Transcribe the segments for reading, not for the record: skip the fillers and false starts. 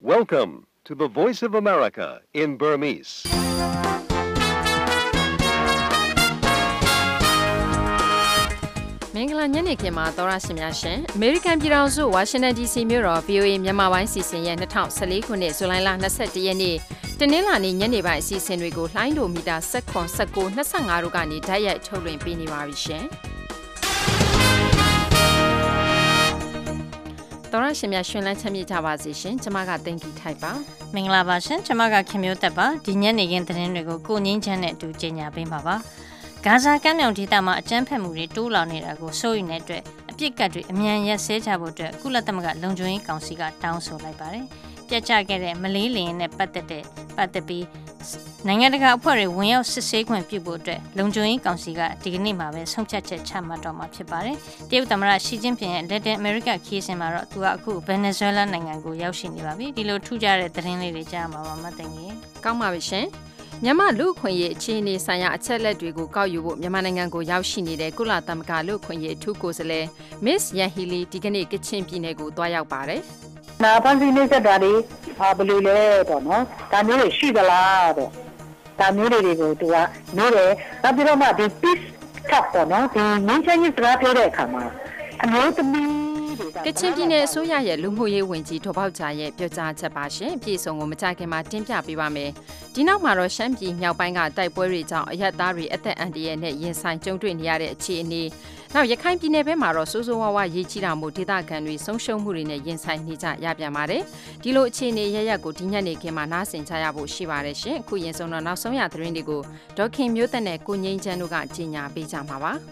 Welcome to the Voice of America in Burmese. ။မင်္ဂလာညနေခင်းမှာသောရရှင်များရှင်။ American ပြည်ထောင်စု Washington DC မြို့တော် VOA မြန်မာပိုင်းစီစဉ်ရဲ့2014ခုနှစ်ဇူလိုင်လ21ရက်နေ့တနင်္လာနေ့ညနေပိုင်းအစီအစဉ်တွေကိုလှိုင်းဒိုမီတာ19 19 25တို့ကနေဓာတ်ရိုက်ထုတ်လွှင့်ပေးနေပါပြီရှင်။သောရရှင်များရှင်လန်းချမ်းမြေ့ကြပါစေရှင်။ကျွန်မကတင်ကြည့်ထိုက်ပါ။မင်္ဂလာပါရှင်။ကျွန်မကခင်မျိုးသက်ပါ။ဒီညနေခင်းသတင်းတွေကိုကိုငင်းချမ်းနဲ့အတူကြေညာပေးမှာပါ။ဂါဇာကမ်းမြောင်ဒေသမှာအကြမ်းဖက်မှုတွေတိုးလာနေတာကိုစိုးရိမ်တဲ့အတွက်အပြစ်ကတ်တွေအမြန်ရက်စဲကြဖို့အတွက်ကုလသမဂ္ဂလုံခြုံရေးကောင်စီကတောင်းဆိုလိုက်ပါတယ်။ပြတ်ကျခဲ့တဲ့မလေးလင်းနဲ့ပတ်သက်ပြီးနိုင်ငံတကာအဖွဲ့တွေဝင်ရောက်စစ်ဆေးခွင့်ပြုဖို့အတွက်လုံခြုံရေးကောင်စီကဒီကနေ့မှာပဲဆုံးဖြတ်ချက်ချမှတ်တော့မှာဖြစ်ပါတယ်။တရုတ်သမ္မတရှီကျင်းပင်ရဲ့လက်တင်အမေရိကခီးစဉ်မှာတော့သူကအခုဗင်နီဇွဲလားနိုင်ငံကိုရောက်ရှိနေပါပြီ။ဒီလိုထူးခြားတဲ့သတင်းလေးတွေကြားမှာပါမသိငယ်။ကောင်းပါပြီရှင်။မြန်မာလူခွင့်ရေးအခြေအနေဆိုင်ရာအချက်လက်တွေကိုကောက်ယူဖို့မြန်မာနိုင်ငံကိုရောက်ရှိနေတဲ့ကုလသမဂ္ဂလူခွင့်ရေးအထူးကိုယ်စားလှယ် Miss Yan Hee Lee ဒီကနေ့ကချင်ပြည်နယ်ကိုသွားရောက်ပါတယ်။နာဖန်စီနေစတာတွေဘယ်လိုလဲတော့နော်။ဒါမျိုးတွေရှိသလားတော့။ဒါမျိုးတွေကိုသူကနိုးတယ်။နောက်ပြီးတော့မှဒီ peace cup ပေါ့နော်။ဒီငင်းချင်းစကားပြောတဲ့အခါမှာအမျိုးသမီးကချင်ပြည်နယ်အစိုးရရဲ့လူမှုရေးဝန်ကြီးဒေါ်ပေါက်ဂျာရဲ့ပြောကြားချက်ပါရှင်အပြည့်အစုံကိုမကြခင်မှာတင်ပြပေးပါမယ်ဒီနောက်မှာတော့ရှမ်းပြည်မြောက်ပိုင်းကတိုက်ပွဲတွေကြောင့်အရက်သားတွေအသက်အန္တရာယ်နဲ့ရင်ဆိုင်ကြုံတွေ့နေရတဲ့အခြေအနေနောက်ရခိုင်ပြည်နယ်ဘက်မှာတော့စိုးစိုးဝါးဝါရေးကြီးတာမို့ဒေသခံတွေဆုံးရှုံးမှုတွေနဲ့ရင်ဆိုင်နေကြရပြန်ပါတယ်ဒီလိုအခြေအနေရရက်ကိုဒီညနေခင်းမှာနားဆင်ကြရဖို့ရှိပါတယ်ရှင်အခုရင်ဆုံးတော့နောက်ဆုံးရသတင်းတွေကိုဒေါခင်မျိုးသက်နဲ့ကိုငိမ့်ချမ်းတို့ကကြီးညာပေးကြမှာပါ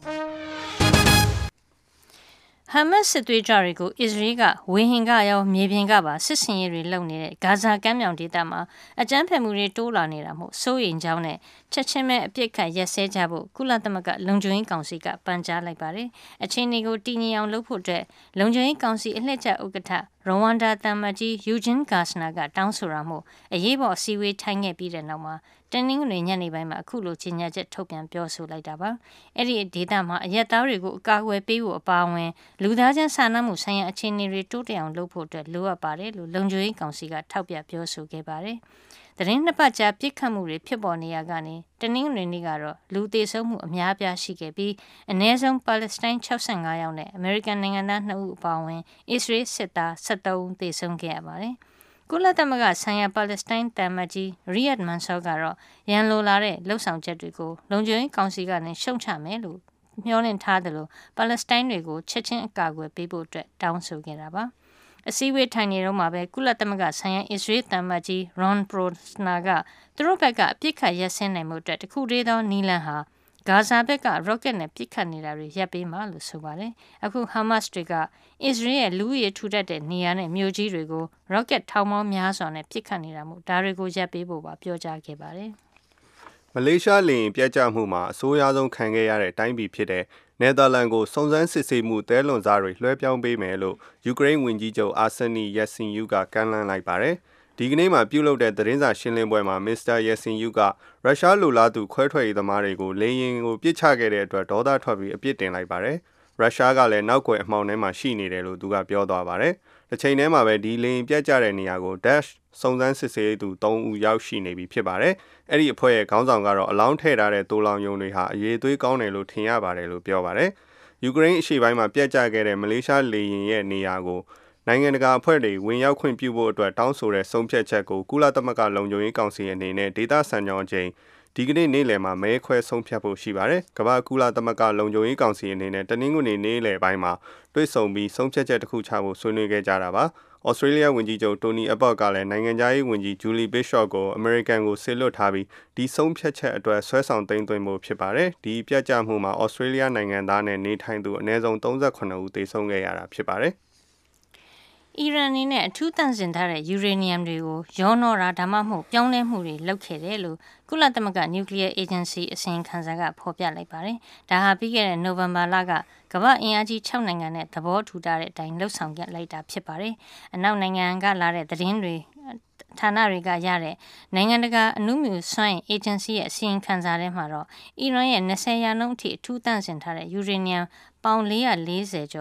ဟာမတ်စစ်သွေးကြွတွေကိုအစ္စရေးကဝေဟင်ကရောမြေပြင်ကပါစစ်စင်ရေးတွေလုပ်နေတဲ့ဂါဇာကမ်းမြောင်ဒေသမှာအကြမ်းဖက်မှုတွေတိုးလာနေတာမို့စိုးရိမ်ကြောင်းနဲ့ချက်ချင်းပဲအပြစ်ခတ်ရက်စဲကြဖို့ကုလသမဂ္ဂလုံခြုံရေးကောင်စီကပန်ကြားလိုက်ပါတယ်။အခြေအနေကိုတည်ငြိမ်အောင်လုပ်ဖို့အတွက်လုံခြုံရေးကောင်စီအလှည့်ကျဥက္ကဋ္ဌရဝမ်ဒါတမန်ကြီးယူဂျင်ဂါစနာကတောင်းဆိုရမှုအရေးပေါ်အစည်းအဝေးထိုင်ခဲ့ပြီးတဲ့နောက်မှာတနင်္ဂနွေညနေပိုင်းမှာအခုလိုကြေညာချက်ထုတ်ပြန်ပြောဆိုလိုက်တာပါ။အဲ့ဒီဒေသမှာအရက်သားတွေကိုအကာအကွယ်ပေးဖို့အပါအဝင်လူသားချင်းစာနာမှုဆိုင်ရာအခြေအနေတွေတိုးတက်အောင်လုပ်ဖို့အတွက်လိုအပ်ပါတယ်လို့လုံခြုံရေးကောင်စီကထောက်ပြပြောဆိုခဲ့ပါတယ်။သတင်းနှစ်ပတ်ကြာပြစ်ခတ်မှုတွေဖြစ်ပေါ်နေရကနေတနင်္ဂနွေနေ့ကတော့လူသေဆုံးမှုအများအပြားရှိခဲ့ပြီးအနည်းဆုံးပါလက်စတိုင်း65ယောက်နဲ့အမေရိကန်နိုင်ငံသား2ဦးအပါအဝင်အစ္စရေးစစ်သား73ဦးသေဆုံးခဲ့ရပါတယ်။ကုလသမဂ္ဂဆိုင်ရာပါလက်စတိုင်းတမန်ကြီးရီယတ်မန်ဆောကတော့ရန်လိုလာတဲ့လှုပ်ဆောင်ချက်တွေကိုလုံခြုံရေးကောင်စီကနေရှုံချမယ်လို့မျှော်လင့်ထားတယ်လို့ပါလက်စတိုင်းတွေကိုချက်ချင်းအကာအကွယ်ပေးဖို့အတွက်တောင်းဆိုခဲ့တာပါအစည်းအဝေးထိုင်နေတော့မှာပဲကုလသမဂ္ဂဆိုင်ရာအစ္စရေးတမန်ကြီးရွန်ပရိုစနာကသူတို့ဘက်ကအပြစ်ခတ်ရက်စင်းနိုင်မှုအတွက်တခုတည်းသောနီလန်ဟာဂါဇာဘက်ကရော့ကက်နဲ့ပစ်ခတ်နေတာတွေရပ်ပေးမှလို့ဆိုပါတယ်အခုဟာမတ်စ်တွေကအစ္စရေးရဲ့လူဦးရေထူထပ်တဲ့နေရာနဲ့မြို့ကြီးတွေကိုရော့ကက်ထောင်ပေါင်းများစွာနဲ့ပစ်ခတ်နေတာမို့ဒါတွေကိုရပ်ပေးဖို့ပါပြောကြားခဲ့ပါတယ်မလေးရှားလေယာဉ်ပြတ်ကျမှုမှာအဆိုးအရွားဆုံးခံခဲ့ရတဲ့တိုင်းပြည်ဖြစ်တဲ့နယ်သာလန်ကိုစုံစမ်းစစ်ဆေးမှုတဲလွန်စားတွေလွှဲပြောင်းပေးမယ်လို့ယူကရိန်းဝန်ကြီးချုပ်အာဆန်နီယက်ဆင်ယူကကမ်းလှမ်းလိုက်ပါတယ်။ဒီကနေ့မှပြုလုပ်တဲ့သတင်းစာရှင်းလင်းပွဲမှာမစ္စတာယက်ဆင်ယူကရုရှားလူလားသူခွဲထွက်ရေးသမားတွေကိုလေယာဉ်ကိုပစ်ချခဲ့တဲ့အတွက်ဒေါသထွက်ပြီးအပြစ်တင်လိုက်ပါတယ်။ရုရှားကလည်းနောက်ကွယ်အမှောင်ထဲမှာရှိနေတယ်လို့သူကပြောသွားပါတယ်။တစ်ချိန်တည်းမှာပဲဒီလေယာဉ်ပြတ်ကျတဲ့နေရာကို Dash စုံစမ်းစစ်ဆေးသူ3ဦးရောက်ရှိနေပြီဖြစ်ပါတယ်။အဲ့ဒီအဖွဲ့ရဲ့ခေါင်းဆောင်ကတော့အလောင်းထည့်ထားတဲ့တိုးလောင်ယုံတွေဟာအရေးသွေးကောင်းတယ်လို့ထင်ရပါတယ်လို့ပြောပါတယ်။ယူကရိန်းအရှေ့ပိုင်းမှာပြတ်ကျခဲ့တဲ့မလေးရှားလေယာဉ်ရဲ့နေရာကိုနိုင်ငံတကာအဖွဲ့တွေဝင်ရောက်ခွင့်ပြုဖို့အတွက်တောင်းဆိုတဲ့ဆုံးဖြတ်ချက်ကိုကုလသမဂ္ဂလုံခြုံရေးကောင်စီအနေနဲ့ဒေသစံကြောင်းအချိန်ဒီကနေ့နေ့လယ်မှာမဲခွဲဆုံးဖြတ်ဖို့ရှိပါတယ်။ကမ္ဘာကုလသမဂ္ဂလုံခြုံရေးကောင်စီအနေနဲ့တနင်္ဂနွေနေ့လယ်ပိုင်းမှာတွေ့ဆုံပြီးဆုံးဖြတ်ချက်တစ်ခုချဖို့ဆွေးနွေးခဲ့ကြတာပါ။ဩစတြေးလျဝန်ကြီးချုပ်တိုနီအဘော့ကလည်းနိုင်ငံခြားရေးဝန်ကြီးဂျူလီဘစ်ရှော့ကိုအမေရိကန်ကိုဆေလွတ်ထားပြီးဒီဆုံးဖြတ်ချက်အတွက်ဆွဲဆောင်သိမ်းသွင်းဖို့ဖြစ်ပါတယ်။ဒီပြတ်ကျမှုမှာဩစတြေးလျနိုင်ငံသားနဲ့နေထိုင်သူအနည်းဆုံး38ဦးသေဆုံးခဲ့ရတာဖြစ်ပါတယ်။အီရန်အနေနဲ့အထူးတန့်စင်ထားတဲ့ယူရေနီယမ်တွေကိုရောနှောတာဒါမှမဟုတ်ပြောင်းလဲမှုတွေလုပ်ခဲ့တယ်လို့ကုလသမဂ္ဂနျူကလ িয়ার အေဂျင်စီအစီရင်ခံစာကဖော်ပြလိုက်ပါတယ်။ဒါဟာပြီးခဲ့တဲ့နိုဝင်ဘာလကကမ္ဘာအင်အားကြီး6နိုင်ငံနဲ့သဘောတူထားတဲ့အတိုင်းလှုပ်ဆောင်ခဲ့လိုက်တာဖြစ်ပါတယ်။အနောက်နိုင်ငံကလာတဲ့သတင်းတွေဌာနတွေကရတဲ့နိုင်ငံတကာအနုမြူစွမ်းအင်အေဂျင်စီရဲ့အစီရင်ခံစာထဲမှာတော့အီရန်ရဲ့20%အထိအထူးတန့်စင်ထားတဲ့ယူရေနီယမ်ပေါင်440ကျော်ကို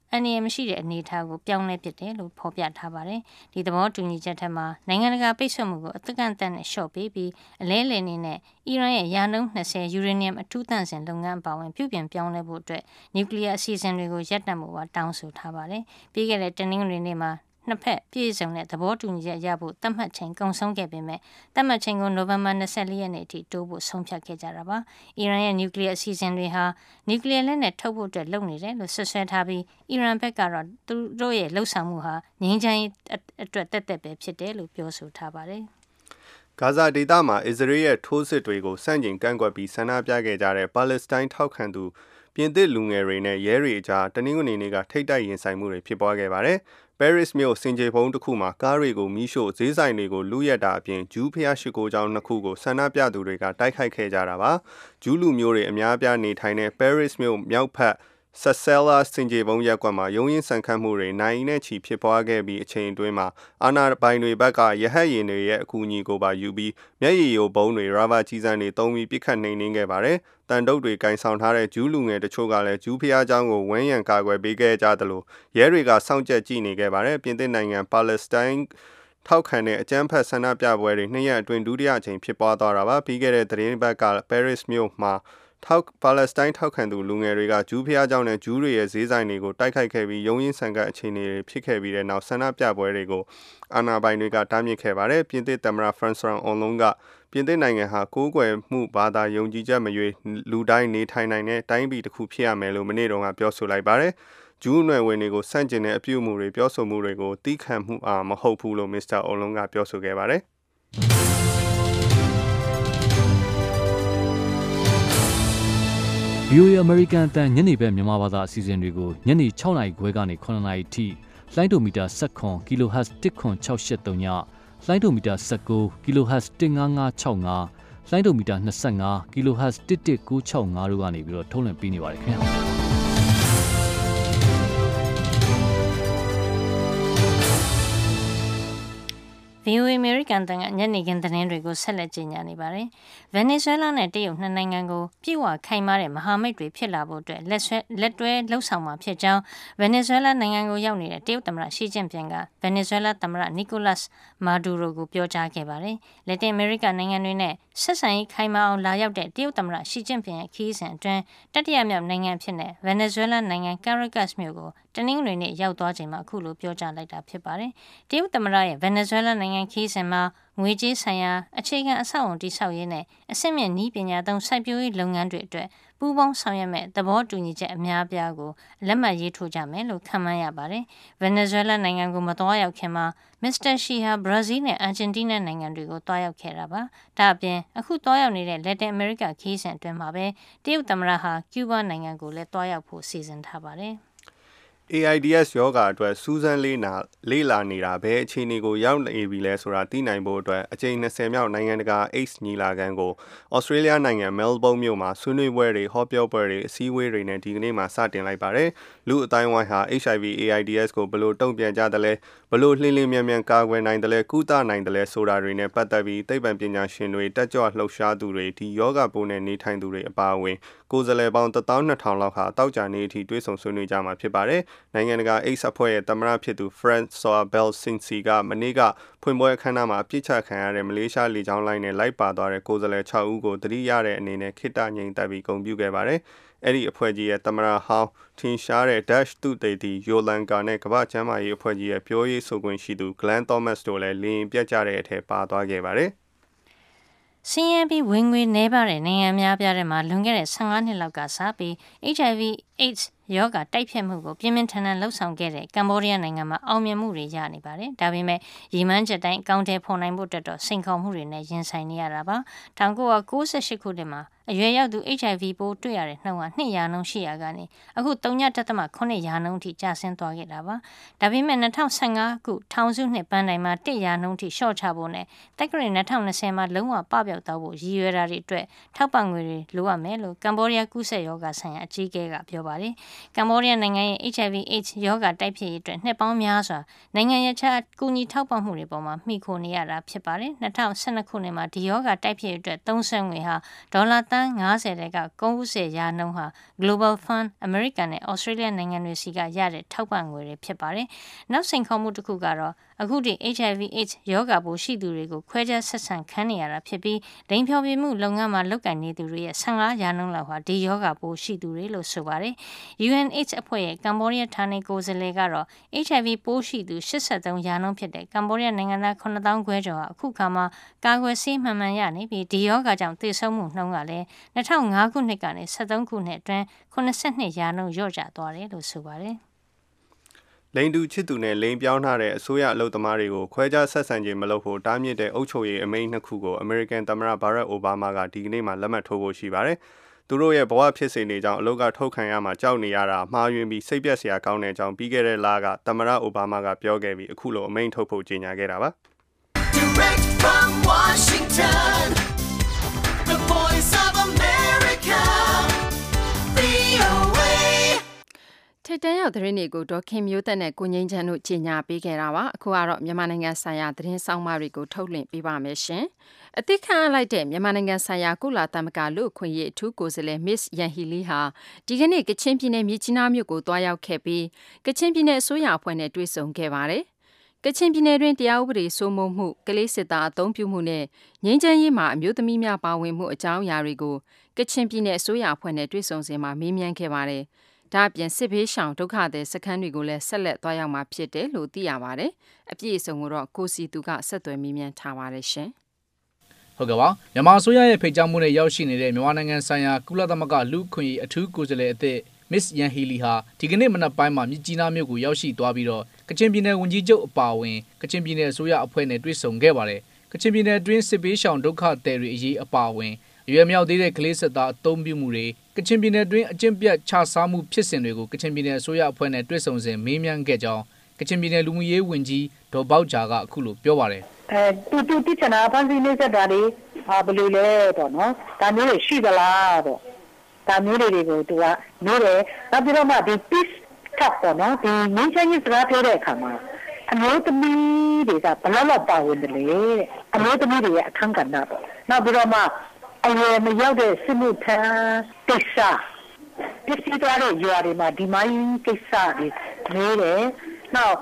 အန္တရာယ်မရှိတဲ့အနေအထားကိုပြောင်းလဲပစ်တယ်လို့ဖော်ပြထားပါတယ်။ဒီသဘောတူညီချက်ထက်မှာနိုင်ငံတကာပိတ်ဆို့မှုကိုအသက်အသက်နဲ့လျှော့ပေးပြီးအလဲလှယ်နေနဲ့အီရန်ရဲ့ရာနှုန်း20ယူရေနီယမ်အထူးသန့်စင်လုပ်ငန်းအပါအဝင်ပြုပြင်ပြောင်းလဲဖို့အတွက်နျူကလ িয়ার အစီအစဉ်တွေကိုရပ်တန့်ဖို့ပါတောင်းဆိုထားပါတယ်။ပြီးခဲ့တဲ့တနင်္ဂနွေနေ့မှာနှစ်ဖက်ပြည့်စုံတဲ့သဘောတူညီချက်ရဖို့သတ်မှတ်ချိန်ကုန်ဆုံးခဲ့ပေမဲ့သတ်မှတ်ချိန်ကိုနိုဝင်ဘာ24ရက်နေ့အထိတိုးဖို့ဆုံးဖြတ်ခဲ့ကြတာပါ။အီရန်ရဲ့နျူကလ িয়ার အစီအစဉ်တွေဟာနျူကလ িয়ার လက်နက်ထုတ်ဖို့အတွက်လုပ်နေတယ်လို့ဆွဆွဲထားပြီးအီရန်ဘက်ကတော့သူတို့ရဲ့လှုပ်ဆောင်မှုဟာငြိမ်းချမ်းရေးအတွက်တက်တက်ပဲဖြစ်တယ်လို့ပြောဆိုထားပါတယ်။ဂါဇာဒေသမှာအစ္စရေးရဲ့ထိုးစစ်တွေကိုစန့်ကျင်ကန့်ကွက်ပြီးဆန္ဒပြခဲ့ကြတဲ့ပါလက်စတိုင်းထောက်ခံသူပြင်သစ်လူငယ်တွေနဲ့ရဲတွေအကြားတနင်္ဂနွေနေ့ကထိပ်တိုက်ရင်ဆိုင်မှုတွေဖြစ်ပွားခဲ့ပါတယ်။ ပဲရစ်မြို့စင်ကြေဖုံးတစ်ခုမှာကားတွေကိုမီးရှို့ဈေးဆိုင်တွေကိုလူရက်တာအပြင်ဂျူးဖျားရှိခိုးကျောင်းနှစ်ခုကိုဆန္ဒပြသူတွေကတိုက်ခိုက်ခဲ့ကြတာပါ။ဂျူးလူမျိုးတွေအများအပြားနေထိုင်တဲ့ပဲရစ်မြို့မြောက်ဖက်ဆက်ဆဲလာစင်ကြေဖုံးရက်ကွက်မှာရုံးရင်ဆန်ခတ်မှုတွေနိုင်နဲ့ချီဖြစ်ပွားခဲ့ပြီးအချိန်အတွင်းမှာအာဏာပိုင်တွေဘက်ကရဟတ်ရင်တွေရဲ့အကူအညီကိုပါယူပြီးမျက်ရည်ယိုဘုံတွေရာဘာကြီးစံတွေတုံးပြီးပစ်ခတ်နှိမ်နင်းခဲ့ပါတယ်။တန်တုတ်တွေကင်ဆောင်ထားတဲ့ဂျူးလူငယ်တချို့ကလည်းဂျူးဖျားကျောင်းကိုဝန်းရံကာကွယ်ပေးခဲ့ကြသလိုရဲတွေကစောင့်ကြပ်ကြည့်နေခဲ့ပါတယ်။ပြင်သစ်နိုင်ငံပါလက်စတိုင်းထောက်ခံတဲ့အကြမ်းဖက်ဆန္ဒပြပွဲတွေ2ရက်အတွင်းဒုတိယအကြိမ်ဖြစ်ပွားသွားတာပါ။ပြီးခဲ့တဲ့သတင်းပတ်ကပဲရစ်မြို့မှာပါလက်စတိုင်းထောက်ခံသူလူငယ်တွေကဂျူးဖျားကျောင်းနဲ့ဂျူးတွေရဲ့ဈေးဆိုင်တွေကိုတိုက်ခိုက်ခဲ့ပြီးရုံးရင်းဆန်ကပ်အခြေအနေတွေဖြစ်ခဲ့ပြီးတဲ့နောက်ဆန္ဒပြပွဲတွေကိုအာဏာပိုင်တွေကတားမြစ်ခဲ့ပါတယ်။ပြင်သစ်သမ္မတဖရန့်ဆွမ်အောင်လုံးကပြင်သစ်နိုင်ငံဟာကိုးကွယ်မှုဘာသာယုံကြည်ချက်မရွေးလူတိုင်းနေထိုင်နိုင်တဲ့တိုင်းပြည်တစ်ခုဖြစ်ရမယ်လို့မနေ့တုန်းကပြောဆိုလိုက်ပါတယ်။ဂျူးနယ်ဝင်တွေကိုစန့်ကျင်တဲ့အပြုအမူတွေပြောဆိုမှုတွေကိုတီးခတ်မှုအားမဟုတ်ဘူးလို့မစ္စတာအောင်လုံးကပြောဆိုခဲ့ပါတယ်။ VOA American အတန်ညနေဘက်မြန်မာဘာသာအစီအစဉ်တွေကိုညနေ6:00 နာရီခွဲကနေ9:00 နာရီထိလိုင်းဒိုမီတာ19 kHz 10683ညလိုင်းဒိုမီတာ19 kHz 15565လိုင်းဒိုမီတာ25 kHz 11965တို့ကနေပြီးတော့ထုတ်လွှင့်ပေးနေပါတယ်ခင်ဗျာ VOA American တန်ကညနေခင်းသတင်းတွေကိုဆက်လက်ကြေညာနေပါတယ်။ Venezuela နဲ့တရုတ်နှစ်နိုင်ငံကိုပြည်ဝခိုင်မာတဲ့မဟာမိတ်တွေဖြစ်လာဖို့အတွက်လက်တွဲလှုပ်ဆောင်မှာဖြစ်ကြောင်း Venezuela နိုင်ငံကိုရောက်နေတဲ့တရုတ်သမ္မတရှီကျင့်ပင်က Venezuela သမ္မတ Nicolas Maduro ကိုပြောကြားခဲ့ပါတယ်။လက်တင်အမေရိကနိုင်ငံတွေနဲ့ဆက်ဆံရေးခိုင်မာအောင်လာရောက်တဲ့တရုတ်သမ္မတရှီကျင့်ပင်ရဲ့ခရီးစဉ်အတွင်းတတိယမြောက်နိုင်ငံဖြစ်တဲ့ Venezuela နိုင်ငံ Caracas မြို့ကိုတနင်္ဂနွေနေ့ရောက်သွားချိန်မှာအခုလိုပြောကြားလိုက်တာဖြစ်ပါတယ်။တရုတ်သမ္မတရဲ့ Venezuela နိုင်ငံခရီးစဉ်မှာငွေကြေးဆိုင်ရာအခြေခံအဆောက်အုံတည်ဆောက်ရေးနဲ့အဆင့်မြင့်နည်းပညာသုံးစိုက်ပျိုးရေးလုပ်ငန်းတွေအတွက်ပူးပေါင်းဆောင်ရွက်မဲ့သဘောတူညီချက်အများအပြားကိုလက်မှတ်ရေးထိုးကြမယ်လို့ခန့်မှန်းရပါတယ်။ Venezuela နိုင်ငံကိုမသွားရောက်ခင်မှာမစ္စတာရှီဟာဘရာဇီးနဲ့အာဂျင်တီးနားနိုင်ငံတွေကိုသွားရောက်ခဲ့တာပါ။ဒါ့အပြင်အခုသွားရောက်နေတဲ့လက်တင်အမေရိကခရီးစဉ်အတွင်းမှာပဲတရုတ်သမ္မတဟာကျူးဘားနိုင်ငံကိုလည်းသွားရောက်ဖို့စီစဉ်ထားပါတယ်။ AIDS ရောဂါအတွက်စူးစမ်းလေ့လာနေတာဘဲအခြေအနေကိုရောက်နေပြီလဲဆိုတာသိနိုင်ဖို့အတွက်အကြိမ်20မြောက်နိုင်ငံတကာ AIDS ညီလာခံကိုဩစတြေးလျနိုင်ငံမဲလ်ဘုန်းမြို့မှာဆွေးနွေးပွဲတွေဟောပြောပွဲတွေအစည်းအဝေးတွေနဲ့ဒီကနေ့မှစတင်လိုက်ပါတယ်။လူအတိုင်းဝိုင်းဟာ HIV/AIDS ကိုဘယ်လိုတုံ့ပြန်ကြသလဲဘယ်လိုလျင်လျင်မြန်မြန်ကာကွယ်နိုင်သလဲကုသနိုင်သလဲဆိုတာတွေနဲ့ပတ်သက်ပြီးသိပ္ပံပညာရှင်တွေတက်ကြွလှုပ်ရှားသူတွေဒီယောဂပိုးနဲ့နေထိုင်သူတွေအပါအဝင်ကိုယ်စားလှယ်ပေါင်း12000လောက်ဟာတောက်ကြနေအထိတွေ့ဆုံဆွေးနွေးကြမှာဖြစ်ပါတယ်။နိုင်ငံတကာ AIDS အဖွဲ့ရဲ့သမ္မတဖြစ်သူ François Belsinci ကမနေ့ကဖွင့်ပွဲအခမ်းအနားမှာအပြစ်ချခံရတဲ့မလေးရှားလေကြောင်းလိုင်းနဲ့လိုက်ပါသွားတဲ့ကိုယ်စားလှယ်6ဦးကိုတတိရတဲ့အနေနဲ့ခိတ္တငြိမ်သက်ပြီးဂုဏ်ပြုခဲ့ပါတယ်။အဲ့ဒီအဖွဲ့ကြီးရဲ့သမ္မတဟောင်းထင်ရှားတဲ့ Dash သူတေတီယိုလန်ကာနဲ့ကမ္ဘာ့ကျန်းမာရေးအဖွဲ့ကြီးရဲ့ပြောရေးဆိုခွင့်ရှိသူ Glenn Thomas တို့လည်းလေရင်ပြတ်ကြတဲ့အထက်ပါသွားခဲ့ပါတယ်။ဆင်းရဲပြီးဝင်ငွေနည်းပါးတဲ့နိုင်ငံများပြားထဲမှာလွန်ခဲ့တဲ့15နှစ်လောက်ကစပြီး HIV/AIDS ယောဂတိုက်ဖျက်မှုကိုပြင်းပြင်းထန်ထန်လှုပ်ဆောင်ခဲ့တဲ့ကမ္ဘောဒီးယားနိုင်ငံမှာအောင်မြင်မှုတွေရနေပါတယ်။ဒါပေမဲ့ရည်မှန်းချက်တိုင်းအကောင့်ထဲဖော်နိုင်ဖို့အတွက်တော့စိန်ခေါ်မှုတွေနဲ့ရင်ဆိုင်နေရတာပါ။1998ခုနှစ်မှာအရွယ်ရောက်သူ HIV ပိုးတွေ့ရတဲ့နှုန်းက2%ရှိရာကနေအခု3.7%အထိကျဆင်းသွားခဲ့တာပါ။ဒါပေမဲ့2015ခုထောင်စုနှစ်ပန်းတိုင်းမှာ1%အထိရှော့ချဖို့နဲ့တက္ကရာ2020မှာလုံးဝပပျောက်သွားဖို့ရည်ရွယ်တာတွေအတွက်ထောက်ပံ့ငွေတွေလိုအပ်မယ်လို့ကမ္ဘောဒီးယားကုသရောဂါဆိုင်ရာအကြီးအကဲကပြောပါတယ်။ကမ္ဘောဒီးယားနိုင်ငံရဲ့ HIV/AIDS ရောဂါတိုက်ဖျက်ရေးအတွက်နှစ်ပေါင်းများစွာနိုင်ငံရဲ့ခြားကူညီထောက်ပံ့မှုတွေပေါ်မှာမှီခိုနေရတာဖြစ်ပါတယ်။2012ခုနှစ်မှာဒီရောဂါတိုက်ဖျက်ရေးအတွက်သုံးစွဲငွေဟာဒေါ်လာသန်း50တဲက90%ဟာ Global Fund American နဲ့ Australia နိုင်ငံတွေစီကရတဲ့ထောက်ပံ့ငွေတွေဖြစ်ပါတယ်။နောက်စိန်ခေါ်မှုတစ်ခုကတော့အခုဒီ HIV/AIDS ရောဂါပိုးရှိသူတွေကိုခွဲခြားဆက်ဆံခံနေရတာဖြစ်ပြီးလိင်ဖျော်ဖြေမှုလုပ်ငန်းမှာလုပ်ကိုင်နေသူတွေရဲ့15%လောက်ဟာဒီရောဂါပိုးရှိသူတွေလို့ဆိုပါတယ်။ UNAIDS အဖွဲ့ရဲ့ကမ္ဘောဒီးယားဌာနေကိုယ်စားလှယ်ကတော့ HIV ပိုးရှိသူ83%ဖြစ်တဲ့ကမ္ဘောဒီးယားနိုင်ငံသား9,000 ခွဲကျော်ဟာအခုခါမှာကာကွယ်ဆေးမှန်မှန်ရနေပြီးဒီရောဂါကြောင့်သေဆုံးမှုနှုန်းကလည်း2005ခုနှစ်ကနေ73ခုနှစ်အတွင်း82%လျော့ကျသွားတယ်လို့ဆိုပါတယ်။လိန်တူချစ်သူနဲ့လိန်ပြောင်းထားတဲ့အစိုးရအလုပ်သမားတွေကိုခွဲခြားဆက်ဆံခြင်းမလုပ်ဖို့တားမြစ်တဲ့အုပ်ချုပ်ရေးအမိန့်နှစ်ခုကိုအမေရိကန်သမ္မတဘာရက်အိုဘားမားကဒီကနေ့မှလက်မှတ်ထိုးဖို့ရှိပါတယ်။သူတို့ရဲ့ဘဝဖြစ်စဉ်တွေကြောင့်အလုပ်ကထုတ်ခံရမှာကြောက်နေရတာမှားယွင်းပြီးစိတ်ပျက်စရာကောင်းတဲ့အကြောင်းပြီးခဲ့တဲ့လကသမ္မတအိုဘားမားကပြောခဲ့ပြီးအခုလိုအမိန့်ထုတ်ဖို့ကြေညာခဲ့တာပါ။ Direct from Washington, the voice of America, VOA. ထိပ်တန်းရောက်သတင်းတွေကိုဒေါ်ခင်မျိုးသက်နဲ့ကိုငိမ့်ချမ်းတို့ကြီးညာပေးခဲ့တာပါအခုကတော့မြန်မာနိုင်ငံဆိုင်ရာသတင်းဆောင်မတွေကိုထုတ်လွှင့်ပေးပါမယ်ရှင်အသစ်ခန့်အပ်လိုက်တဲ့မြန်မာနိုင်ငံဆိုင်ရာကုလသမဂ္ဂလူ့အခွင့်အရေးအထူးကိုယ်စားလှယ် Miss Yanghee Lee ဟာဒီကနေ့ကချင်ပြည်နယ်မြစ်ကြီးနားမြို့ကိုတွားရောက်ခဲ့ပြီးကချင်ပြည်နယ်အစိုးရအဖွဲ့နဲ့တွေ့ဆုံခဲ့ပါတယ်ကချင်ပြည်နယ်တွင်တရားဥပဒေစိုးမိုးမှုကလေးစစ်သားအသုံးပြုမှုနဲ့ငြိမ်းချမ်းရေးမှာအမျိုးသမီးများပါဝင်မှုအကြောင်းအရာတွေကိုကချင်ပြည်နယ်အစိုးရအဖွဲ့နဲ့တွေ့ဆုံစဉ်မှာမေးမြန်းခဲ့ပါတယ်ဒါအပြင်စစ်ဘေးရှောင်ဒုက္ခသည်စခန်းတွေကိုလည်းဆက်လက်သွားရောက်မှာဖြစ်တယ်လို့သိရပါတယ်။အပြည့်အစုံကိုတော့ကိုစီသူကဆက်သွယ်မေးမြန်းထားပါတယ်ရှင်။ဟုတ်ကဲ့ပါမြန်မာအစိုးရရဲ့ဖိတ်ကြားမှုနဲ့ရောက်ရှိနေတဲ့မြန်မာနိုင်ငံဆိုင်ရာကုလသမဂ္ဂလူ့အခွင့်အရေးအထူးကိုယ်စားလှယ်အသစ် Miss Yanghee Lee ဟာဒီကနေ့မနက်ပိုင်းမှာမြစ်ကြီးနားမြို့ကိုရောက်ရှိသွားပြီးတော့ကချင်ပြည်နယ်ဝန်ကြီးချုပ်အပါအဝင်ကချင်ပြည်နယ်အစိုးရအဖွဲ့နဲ့တွေ့ဆုံခဲ့ပါတယ်။ကချင်ပြည်နယ်အတွင်းစစ်ဘေးရှောင်ဒုက္ခသည်တွေအရေးအပါအဝင်အရွယ်မြောက်သေးတဲ့ကလေးစစ်သားအသုံးပြုမှုတွေကချင်ပြည်နယ်အတွင်းအကျင့်ပြတ်ခြစားမှုဖြစ်စဉ်တွေကိုကချင်ပြည်နယ်အစိုးရအဖွဲ့နဲ့တွေ့ဆုံစဉ်မေးမြန်းခဲ့ကြောင်းကချင်ပြည်နယ်လူမှုရေးဝန်ကြီးဒေါ်ပေါက်ဂျာကအခုလိုပြောပါတယ်တူတိချနာဖန်စီနေစတာတွေဘယ်လိုလဲပေါ့နော်ဒါမျိုးတွေရှိသလားပေါ့ဒါမျိုးတွေကိုသူကမျိုးတယ်နောက်ပြီးတော့မှဒီ peace cup ပေါ့နော်ဒီငင်းချင်းကြီးစကားပြောတဲ့အခါမှာအမျိုးသမီးတွေကဘယ်လောက်ပါဝင်တယ်လဲတဲ့အမျိုးသမီးတွေရဲ့အခန်းကဏ္ဍပေါ့နောက်ပြီးတော့မှအရွယ်မရောက်တဲ့စစ်မှုထမ်းကိစ္စပြည့်စည်သွားတဲ့ရွာတွေမှာဒီမိုင်းကိစ္စတွေနေတယ်နောက်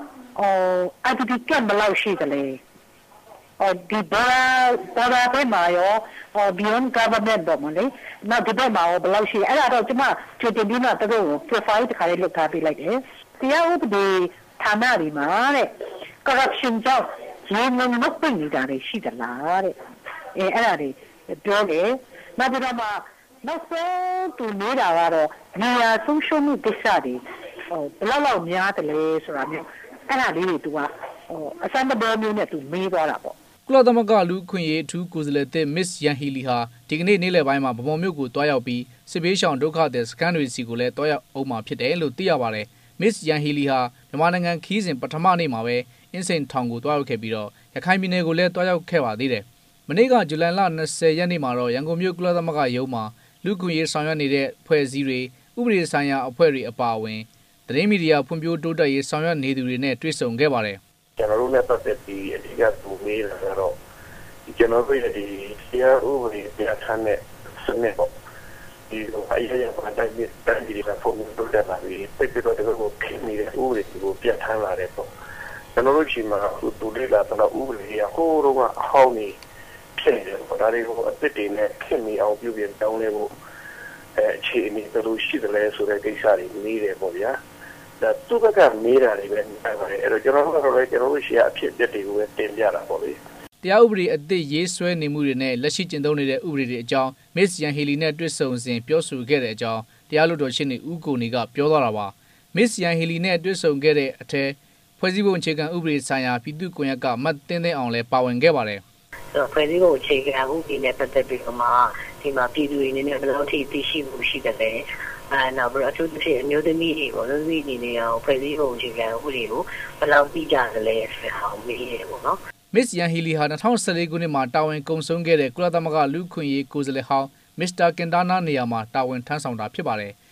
IDP camp ဘယ်လောက်ရှိသလဲဒီဘာသာပဲမှာရော beyond government ပေါ့မလေးနောက်ဒီဘက်မှာရောဘယ်လောက်ရှိအဲ့ဒါတော့ကျွန်မကြိုတင်ပြီးတော့တို့ profile တစ်ခါလေးလုပ်ထားပေးလိုက်တယ်တရားဥပဒေဌာနတွေမှာတဲ့ corruption ကြောင့်ရေငုံမပိတ်နေတာတွေရှိသလားတဲ့အဲ့ဒါတွေပြောတယ်နောက်ပြီးတော့မှနောက်ဆုံးသူနေတာကတော့နေရာဆုံးရှုံးမှုကိစ္စတွေဘယ်လောက်များတယ်လဲဆိုတာမျိုးအဲ့ဒါလေးတွေသူကအစမ်းပေါ်မျိုးနဲ့သူမေးသွားတာပေါ့ကုလသမဂ္ဂလူ့အခွင့်အရေးအထူးကိုယ်စားလှယ်သစ် Miss Yanghee Lee ဟာဒီကနေ့နေ့လယ်ပိုင်းမှာဗမော်မြို့ကိုတွားရောက်ပြီးစစ်ဘေးရှောင်ဒုက္ခသည်စခန်းတွေစီကိုလည်းတွားရောက်အောင်မှာဖြစ်တယ်လို့သိရပါတယ်။ Miss Yanghee Lee ဟာမြန်မာနိုင်ငံခီးစဉ်ပထမနေ့မှာပဲအင်းစိန်ထောင်ကိုတွားရောက်ခဲ့ပြီးတော့ရခိုင်ပြည်နယ်ကိုလည်းတွားရောက်ခဲ့ပါသေးတယ်။မနေ့ကဇူလိုင်လ20ရက်နေ့မှာတော့ရန်ကုန်မြို့ကုလသမဂ္ဂရုံးမှာလူ့အခွင့်အရေးဆောင်ရွက်နေတဲ့အဖွဲ့အစည်းတွေဥပဒေဆိုင်ရာအဖွဲ့တွေအပါအဝင်သတင်းမီဒီယာဖွံ့ဖြိုးတိုးတက်ရေးဆောင်ရွက်နေသူတွေနဲ့တွေ့ဆုံခဲ့ပါတယ်။ကျွန်တော်တို့နဲ့ပတ်သက်ပြီးအဓိကသူမေးတာကတော့ကျွန်တော်တို့ရဲ့ဒီတရားဥပဒေပြဋ္ဌာန်းတဲ့စနစ်ပေါ့ဒီအရေးရပါတိုင်းပြည်တွေကပုံမှန်တိုးတက်လာပြီးပြည့်ပြည့်တော့ကိုခင်နေတဲ့ဥပဒေကိုပြဋ္ဌာန်းလာတဲ့ပေါ့ကျွန်တော်တို့ချိန်မှာသူလေးလာတော့ဥပဒေကဟိုးတော့အဟောင်းနေဖြစ်နေတယ်ပေါ့ဒါတွေကိုအစ်စ်တွေနဲ့ခင်မိအောင်ပြုပြင်တောင်းလဲဖို့အခြေအနေဘယ်လိုရှိသလဲဆိုတဲ့ကိစ္စတွေနေတယ်ပေါ့ဗျာဒါသူကမေးတာတွေပဲနေပါတယ်အဲ့တော့ကျွန်တော်တို့ကတော့လည်းကျွန်တော်တို့ရှေ့အဖြစ်အပျက်တွေကိုပဲတင်ပြတာပေါ့လေတရားဥပဒေအသစ်ရေးဆွဲနေမှုတွေနဲ့လက်ရှိကျင့်သုံးနေတဲ့ဥပဒေတွေအကြောင်း Miss Yanghee Lee နဲ့တွေ့ဆုံစဉ်ပြောဆိုခဲ့တဲ့အကြောင်းတရားလွှတ်တော်ရှင်းနေဦးကိုနေကပြောသွားတာပါ Miss Yanghee Lee နဲ့တွေ့ဆုံခဲ့တဲ့အထက်ဖွဲ့စည်းပုံအခြေခံဥပဒေဆိုင်ရာပြည်သူ့ကွန်ရက်ကမတ်တင်းသိအောင်လည်းပါဝင်ခဲ့ပါတယ်ဖွဲ့စည်းပုံအခြေခံဥပဒေနဲ့ပတ်သက်ပြီးတော့မှဒီမှာပြည်သူတွေအနေနဲ့ဘယ်လောက်ထိသိရှိမှုရှိတယ်လဲနောက်ပြီးအထူးသဖြင့်အမျိုးသမီးတွေပေါ့နော်ဒီအနေနဲ့ဖွဲ့စည်းပုံအခြေခံဥပဒေကိုဘယ်လောက်သိကြတယ်လဲဆိုတာကိုမေးရတယ်ပေါ့နော် Miss Yanghee Lee ဟာ2014ခုနှစ်မှာတာဝန်ကုန်ဆုံးခဲ့တဲ့ကုလသမဂ္ဂလူ့အခွင့်အရေးကိုယ်စားလှယ်ဟောင်း Mr. Kintana နေရာမှာတာဝန်ထမ်းဆောင်တာဖြစ်ပါတယ်။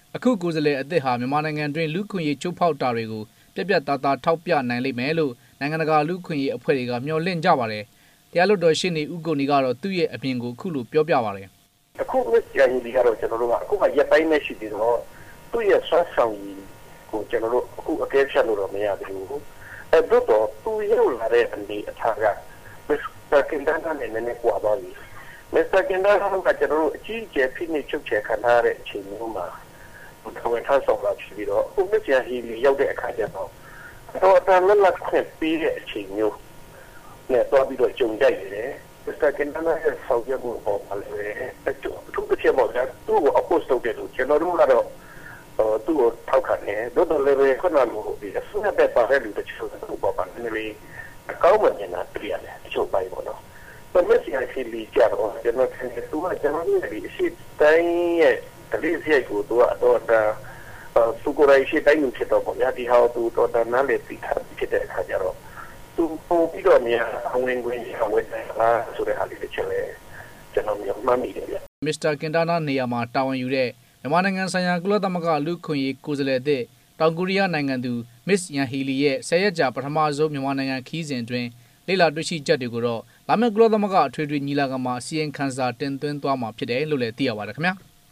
အခုကိုယ်စားလှယ်အသစ်ဟာမြန်မာနိုင်ငံတွင်လူခွင့်ရေးချိုးဖောက်တာတွေကိုပြက်ပြက်သားသားထောက်ပြနိုင်လိမ့်မယ်လို့နိုင်ငံတကာလူခွင့်ရေးအဖွဲ့တွေကမျှော်လင့်ကြပါတယ်တရားလွှတ်တော်ရှေ့နေဦးကိုနီကတော့သူ့ရဲ့အမြင်ကိုအခုလိုပြောပြပါတယ်အခုမစ်ရန်ဒီကတော့ကျွန်တော်တို့ကအခုမှရက်ပိုင်းနဲ့ရှိသေးတော့သူ့ရဲ့ဆွမ်းဆောင်ရည်ကိုကျွန်တော်တို့အခုအကဲဖြတ်လို့တော့မရသေးဘူးအဲ့တော့သူရောက်လာတဲ့အနေအထားကမစ္စတာကင်ဒန်နဲ့နည်းနည်းကွာသွားပြီမစ္စတာကင်ဒန်ကကျွန်တော်တို့အကြီးအကျယ်ဖိနှိပ်ချုပ်ချယ်ခံထားတဲ့အချိန်မျိုးမှာသူဝင်ထားဆောင်လာပြီးတော့အခုမစ်ရန်ဟီလီရောက်တဲ့အခါကျတော့တော့တန်လက်ခွင့်ပြီးတဲ့အချိန်မျိုးနဲ့တော့ပြီးတော့ကြုံကြိုက်နေတယ်မစ္စတာကင်ဒန်ရဲ့ဆောက်ရမှုပေါ်မှာလည်းသူ့တစ်ချက်ပေါ့ဗျာသူ့ကိုအပို့လုပ်တယ်လို့ကျွန်တော်တို့ကတော့သူ့ကိုထောက်ခံတယ်တို့တော်လည်းခုနကလိုဒီအစိုးရဘက်ပါတဲ့လူတချို့တို့ပေါ်ပါနေလေအကောင်းမှမြင်တာတွေ့ရတယ်အချို့ပိုင်းပေါ့နော်မစ်ရန်ဟီလီကြတော့ကျွန်တော်ထင်တယ်သူကကျွန်တော်တို့ဒီအရှိတိုင်းရဲ့တတိယစိတ်ကိုသူကတော့သူကိုယ်တိုင်ရှိတိုင်းဖြစ်တော့ပေါ့ဗျာဒီဟာသူတော်တော်နားလေပြီးထားဖြစ်တဲ့အခါကျတော့သူပုံပြီးတော့များအဝင်ဝင်အဝင်တာဆိုတဲ့ဟာလေးတစ်ချက်လဲကျွန်တော်မျိုးမှတ်မိတယ်ဗျမစ္စတာကင်တာနာနေရာမှာတာဝန်ယူတဲ့မြန်မာနိုင်ငံဆိုင်ရာကုလသမဂ္ဂလူခွင့်ရေးကိုယ်စားလှယ်သစ်တောင်ကိုရီးယားနိုင်ငံသူမစ်ယန်ဟီလီရဲ့10ရက်ကြာပထမဆုံးမြန်မာနိုင်ငံခီးစဉ်အတွင်းလေ့လာတွေ့ရှိချက်တွေကိုတော့လာမယ့်ကုလသမဂ္ဂအထွေထွေညီလာခံမှာအစီရင်ခံစာတင်သွင်းသွားမှာဖြစ်တယ်လို့လည်းသိရပါတယ်ခင်ဗျာ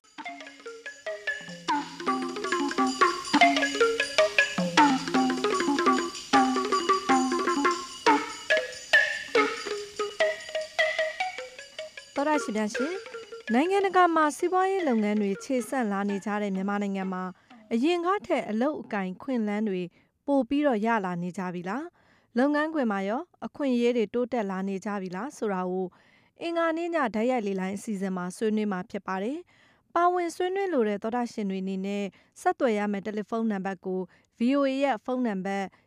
တော်ရရှိပြန်ရှင်နိုင်ငံတကာမှာစီးပွားရေးလုပ်ငန်းတွေခြေဆက်လာနေကြတဲ့မြန်မာနိုင်ငံမှာအရင်ကထက်အလုပ်အကင်ခွင့်လန်းတွေပိုပြီးတော့ရလာနေကြပြီလားလုပ်ငန်းခွင်မှာရောအခွင့်အရေးတွေတိုးတက်လာနေကြပြီလားဆိုတာကိုအင်္ဂါနေ့ညဓာတ်ရိုက်လေလိုင်းအစီအစဉ်မှာဆွေးနွေးမှာဖြစ်ပါတယ်ပါဝင်ဆွေးနွေးလိုတဲ့သောတာရှင်တွေအနေနဲ့ဆက်သွယ်ရမယ့်တယ်လီဖုန်းနံပါတ်ကို VOA ရဲ့ဖုန်းနံပါတ်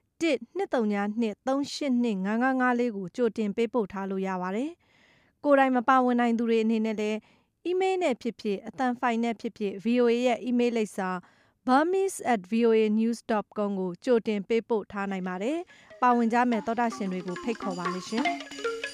1-232-382-5554ကိုကြိုတင်ပေးပို့ထားလို့ရပါတယ်ကိုယ်တိုင်မပါဝင်နိုင်သူတွေအနေနဲ့လည်းအီးမေးလ်နဲ့ဖြစ်ဖြစ်အသံဖိုင်နဲ့ဖြစ်ဖြစ် VOA ရဲ့အီးမေးလ်လိပ်စာ burmese@voanews.com ကိုကြိုတင်ပေးပို့ထားနိုင်ပါတယ်။ပါဝင်ကြမယ့်သောတာရှင်တွေကိုဖိတ်ခေါ်ပါလိမ့်ရှင်။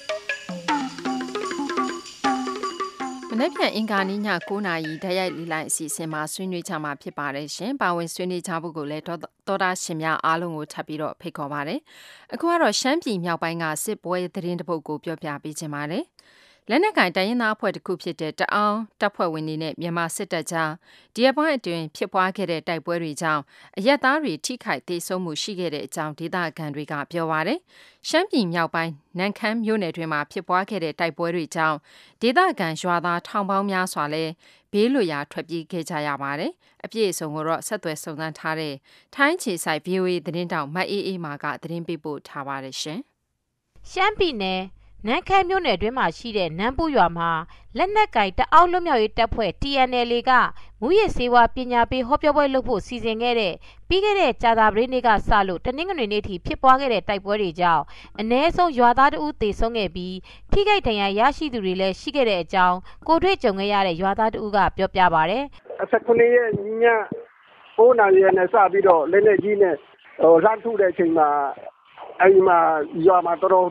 မနေ့ပြန်အင်္ဂါနေ့ည9:00နာရီဓာတ်ရိုက်လီလိုင်းအစီအစဉ်မှာဆွေးနွေးကြမှာဖြစ်ပါတယ်ရှင်။ပါဝင်ဆွေးနွေးကြဖို့ကိုလည်းသောတာရှင်များအားလုံးကိုထပ်ပြီးတော့ဖိတ်ခေါ်ပါတယ်။အခုကတော့ရှမ်းပြည်မြောက်ပိုင်းကစစ်ပွဲသတင်းတစ်ပုဒ်ကိုပြောပြပေးချင်ပါတယ်။လက်နက်ကင်တိုင်းရင်းသားအဖွဲ့တစ်ခုဖြစ်တဲ့တအောင်းတပ်ဖွဲ့ဝင်တွေနဲ့မြန်မာစစ်တပ်ကြားဒီအပိုင်းအတွင်းဖြစ်ပွားခဲ့တဲ့တိုက်ပွဲတွေကြောင့်အရက်သားတွေထိခိုက်ဒေဆုံးမှုရှိခဲ့တဲ့အကြောင်းဒေသခံတွေကပြောပါတယ်။ရှမ်းပြည်မြောက်ပိုင်းနန်ခမ်းမြို့နယ်တွင်မှာဖြစ်ပွားခဲ့တဲ့တိုက်ပွဲတွေကြောင့်ဒေသခံရွာသားထောင်ပေါင်းများစွာလဲဘေးလွတ်ရာထွက်ပြေးခဲ့ကြရပါတယ်။အပြည့်အစုံကိုတော့ဆက်သွယ်စုံစမ်းထားတဲ့ထိုင်းခြေဆိုင် VOA သတင်းတောက်မအေးအေးမာကသတင်းပေးပို့ထားပါတယ်ရှင်။ရှမ်းပြည်နယ်နန်းခမ်းမြို့နယ်တွင်းမှာရှိတဲ့နန်းပူရွာမှာလက်နက်ကိုင်တအောင်းလွတ်မြောက်ရေးတပ်ဖွဲ့ TNLA ကမူရစ်ဆေးဝါးပညာပေးဟောပြောပွဲလုပ်ဖို့စီစဉ်ခဲ့တဲ့ပြီးခဲ့တဲ့ကြာသပတေးနေ့ကစလို့တနင်္ဂနွေနေ့ထိဖြစ်ပွားခဲ့တဲ့တိုက်ပွဲတွေကြောင့်အ ਨੇ ဆုံးရွာသားတဦးသေဆုံးခဲ့ပြီးထိခိုက်ဒဏ်ရာရရှိသူတွေလည်းရှိခဲ့တဲ့အကြောင်းကိုတွေ့ကြုံခဲ့ရတဲ့ရွာသားတဦးကပြောပြပါဗျ။19ရက်ည9:00နာရီနဲ့စပြီးတော့လက်လက်ကြီးနဲ့လှမ်းထုတဲ့အချိန်မှာအဲဒီမှာရွာမှာတော်တော်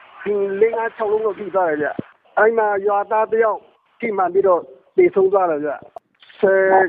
5-6လုံးတော့ထိသွားတယ်ဗျ။အဲဒီမှာရွာသားတယောက်ထိမှန်ပြီးတော့သေဆုံးသွားတယ်ဗျ။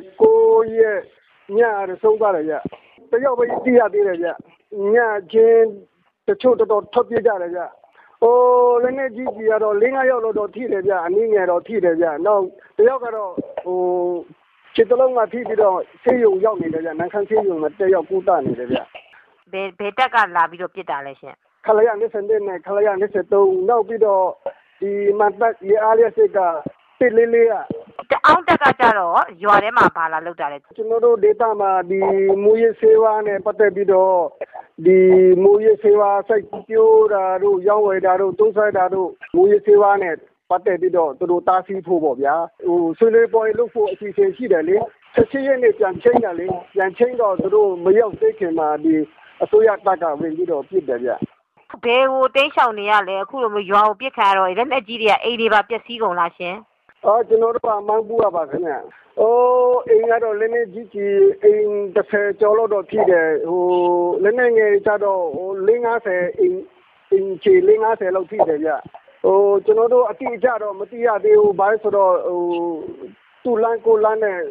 19ရက်ညဆုံးသွားတယ်ဗျ။တယောက်ပဲသိရသေးတယ်ဗျ။ညချင်းတချို့တော်ထွက်ပြေးကြတယ်ဗျ။လက်နဲ့ကြီးကြီးကတော့5-6ယောက်တော့ထိတယ်ဗျ။အနည်းငယ်တော့ထိတယ်ဗျ။နောက်တယောက်ကတော့ခြေတလုံးမှာထိပြီးတော့ဆေးရုံရောက်နေတယ်ဗျ။နန်းခမ်းဆေးရုံမှာတက်ရောက်ကုသနေတယ်ဗျ။ဘယ်တက်ကလာပြီးတော့ပြစ်တာလဲရှင်ခလရ22နဲ့ခလရ23နောက်ပြီးတော့ဒီမတ်တက်ရအားရစိတ်ကတစ်လေးလေးတအောင်တက်ကကြတော့ရွာထဲမှာဘာလာလောက်တာလဲကျွန်တော်တို့ဒေတာမှာဒီမူရစေဝါနဲ့ပတ်သက်ပြီးတော့ဒီမူရစေဝါစိုက်ပျိုးတာတို့ရောင်းဝယ်တာတို့သုံးဆွဲတာတို့မူရစေဝါနဲ့ပတ်သက်ပြီးတော့သူတို့တားဆီးဖို့ပေါ့ဗျာဆွေးနွေးပွဲလုပ်ဖို့အစီအစဉ်ရှိတယ်လေ16ရက်နေ့ပြန်ချိန်တာလေပြန်ချိန်တော့သူတို့မရောက်သေးခင်မှာဒီအစိုးရတပ်ကဝင်ပြီးတော့ပြစ်တယ်ဗျဘယ်ကိုတိတ်ဆောင်နေရလဲအခုလိုမျိုးရွာကိုပြစ်ခါတော့လက်နက်ကြီးတွေကအိမ်တွေပါပျက်စီးကုန်လားရှင်ကျွန်တော်တို့ကမန်းပူရပါခင်ဗျအိမ်ကတော့လက်နက်ကြီးကြီးအိမ်30ကျော်လို့တော့ဖြစ်တယ်လက်နက်ငယ်ကြတော့50အိမ်ချီ50လောက်ဖြစ်တယ်ဗျကျွန်တော်တို့အတိအကျတော့မသိရသေးဘူးဘာလို့ဆိုတော့သူ့လမ်းကိုလမ်းနဲ့